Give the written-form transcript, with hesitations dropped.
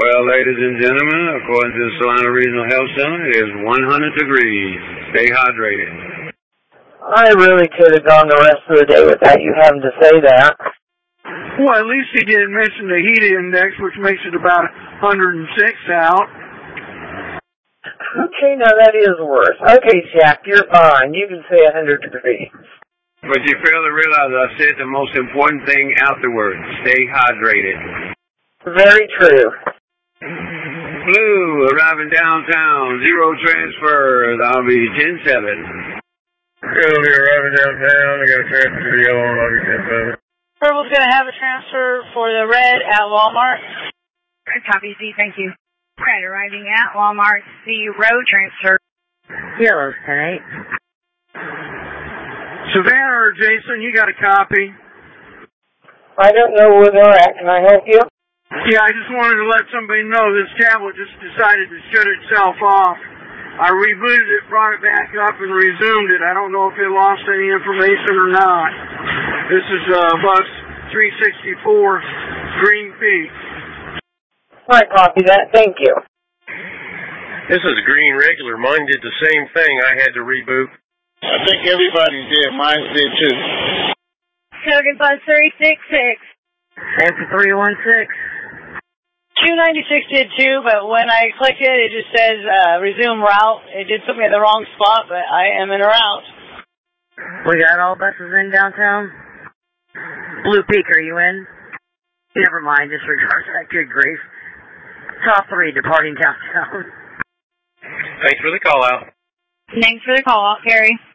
Well, ladies and gentlemen, according to the Solano Regional Health Center, it is 100 degrees. Stay hydrated. I really could have gone the rest of the day without you having to say that. Well, at least he didn't mention the heat index, which makes it about 106 out. Okay, now that is worse. Okay, Jack, you're fine. You can say 100 degrees. But you fail to realize I said the most important thing afterwards. Stay hydrated. Very true. Blue, arriving downtown. 0 transfers. I'll be 10-7. We'll be arriving downtown. I got a transfer to the yellow one. I'll be 10-7. Purple's going to have a transfer for the red at Walmart. Copy, Z, thank you. Red arriving at Walmart, 0 transfer. Yellow's 10-8. Savannah or Jason, you got a copy? I don't know where they're at. Can I help you? Yeah, I just wanted to let somebody know this tablet just decided to shut itself off. I rebooted it, brought it back up, and resumed it. I don't know if it lost any information or not. This is bus 364, Green Peak. I copy that. Thank you. This is Green Regular. Mine did the same thing. I had to reboot. I think everybody did. Mine did too. Token bus 366. Answer 316. 296 did too, but when I click it, it just says resume route. It did put me at the wrong spot, but I am in a route. We got all buses in downtown? Blue Peak, are you in? Never mind, disregard that. Good grief. Top 3 departing downtown. Thanks for the call out. Thanks for the call out, Gary.